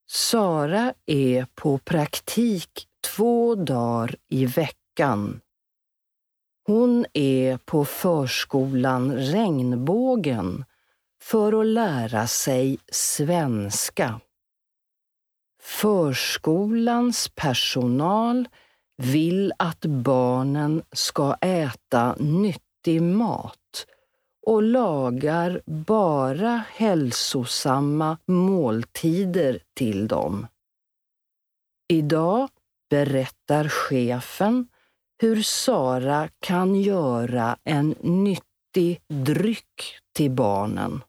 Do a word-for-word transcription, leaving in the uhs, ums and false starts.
Sara är på praktik två dagar i veckan. Hon är på förskolan Regnbågen för att lära sig svenska. Förskolans personal vill att barnen ska äta nyttig mat och lagar bara hälsosamma måltider till dem. Idag berättar chefen hur Sara kan göra en nyttig dryck till barnen.